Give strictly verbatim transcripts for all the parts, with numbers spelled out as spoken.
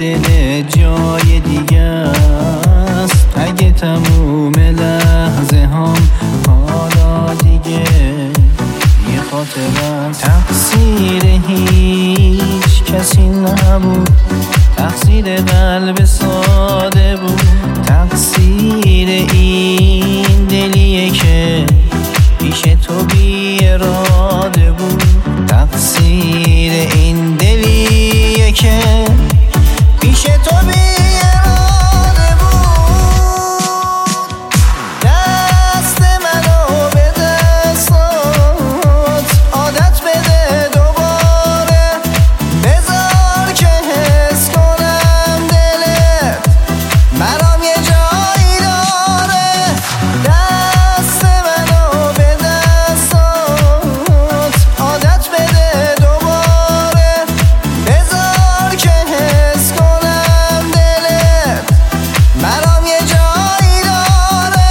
دل جای دیگه است. اگه تموم لحظه هم حالا دیگه یه خاطره است. تقصیر هیچ کسی نبود، تقصیر قلب ساده بود. تقصیر این دلیه که پیش تو بی اراده بود. تقصیر این دلیه که پیش تو بی اراده بود. دست منو به دستات عادت بده دوباره، بذار که حس کنم دلت برام یه جایی داره. دست منو به دستات عادت بده دوباره، بذار که حس کنم دلت برام یه جایی داره.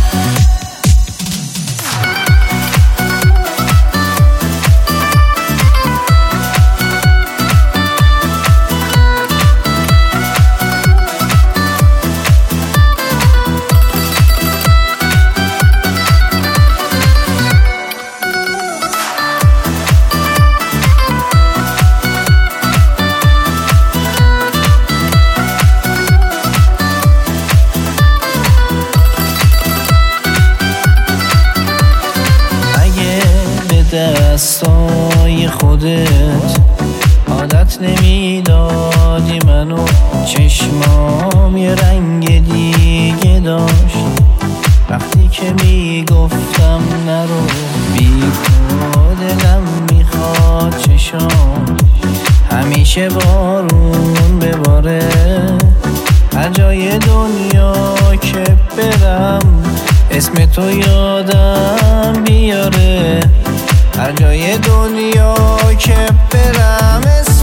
دستای خودت عادت نمیدادی منو، چشمام یه رنگ دیگه داشت وقتی که میگفتم نرو. بی تو دلم میخواد چشام همیشه بارون بباره. هر جای دنیا که برم اسم تو یادم بیاره. هر جای دنیا که برم